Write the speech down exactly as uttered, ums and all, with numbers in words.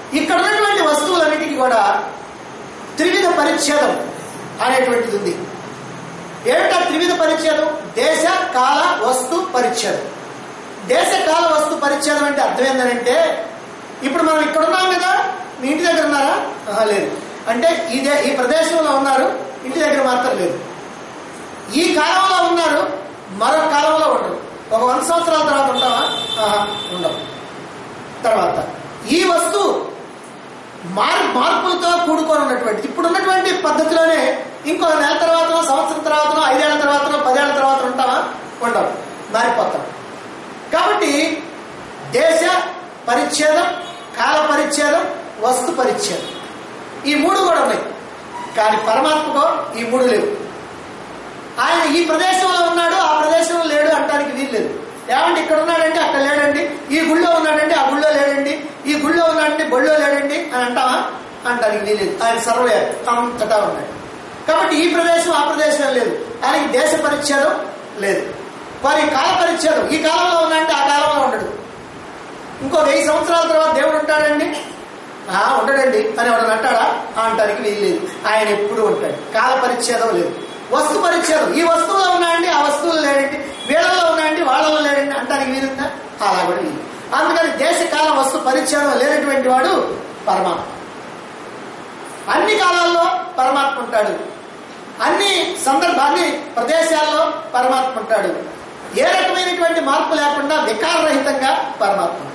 ఇక్కడ ఉన్నటువంటి వస్తువులన్నిటికీ కూడా త్రివిధ పరిచ్ఛేదం అనేటువంటిది ఉంది. ఏమిటా త్రివిధ పరిచ్ఛేదం? దేశ కాల వస్తు పరిచ్ఛేదం. దేశ కాల వస్తు పరిచ్ఛేదం అంటే అర్థం ఏంటంటే, ఇప్పుడు మనం ఇక్కడ ఉన్నాం కదా, మీ ఇంటి దగ్గర ఉన్నారా? లేదు. అంటే ఇదే ఈ ప్రదేశంలో ఉన్నారు, ఇంటి దగ్గర మాత్రం లేదు. ఈ కాలంలో ఉన్నారు, మరొక కాలంలో ఉండరు. ఒక వంద సంవత్సరాల తర్వాత ఉంటామా? ఉండవు. తర్వాత ఈ వస్తువు మార్ మార్పులతో కూడుకొని ఉన్నటువంటి ఇప్పుడు ఉన్నటువంటి పద్ధతిలోనే ఇంకో నెల తర్వాత, సంవత్సరం తర్వాత, ఐదేళ్ల తర్వాత, పదేళ్ల తర్వాత ఉంటామా? ఉండవు, మారిపోతాం. కాబట్టి దేశ పరిచ్ఛేదం, కాల పరిచ్ఛేదం, వస్తు పరిచ్ఛేదం, ఈ మూడు కూడా ఉన్నాయి. కానీ పరమాత్మకు ఈ మూడు లేవు. ఆయన ఈ ప్రదేశంలో ఉన్నాడు, ఆ ప్రదేశంలో లేడు అంటానికి వీలు లేదు. ఏమంటే ఇక్కడ ఉన్నాడంటే అక్కడ లేడండి, ఈ గుళ్ళో ఉన్నాడంటే ఆ గుళ్ళో లేడండి, ఈ గుళ్ళో ఉన్నాడంటే బొళ్ళో లేడండి అని అంటావా? అంటానికి వీలేదు. ఆయన సర్వవ్యాప్తి అంతటా ఉన్నాడు. కాబట్టి ఈ ప్రదేశం ఆ ప్రదేశం లేదు. ఆయనకి దేశ పరిచ్ఛేదం లేదు. మరి కాల పరిచ్ఛేదం, ఈ కాలంలో ఉన్నాడంటే ఆ కాలంలో ఉండడు. ఇంకో వెయ్యి సంవత్సరాల తర్వాత దేవుడు ఉంటాడండి, ఆ ఉండడండి అని ఎవడని అంటాడా? అంటానికి వీలు లేదు. ఆయన ఎప్పుడు ఉంటాడు. కాల పరిచ్ఛేదం లేదు. వస్తు పరిచ్ఛేదం, ఈ వస్తువులో ఉన్నాయండి, ఆ వస్తువులు లేడండి, వీళ్ళలో ఉన్నాయండి, వాళ్ళలో లేడండి అంటానికి వీలుందా? అలా కూడా వీలు. అందుకని దేశకాల వస్తు పరిచ్ఛేదం లేనటువంటి వాడు పరమాత్మ. అన్ని కాలాల్లో పరమాత్మ ఉంటాడు, అన్ని సందర్భాన్ని ప్రదేశాల్లో పరమాత్మ ఉంటాడు. ఏ రకమైనటువంటి మార్పు లేకుండా వికారరహితంగా పరమాత్మ.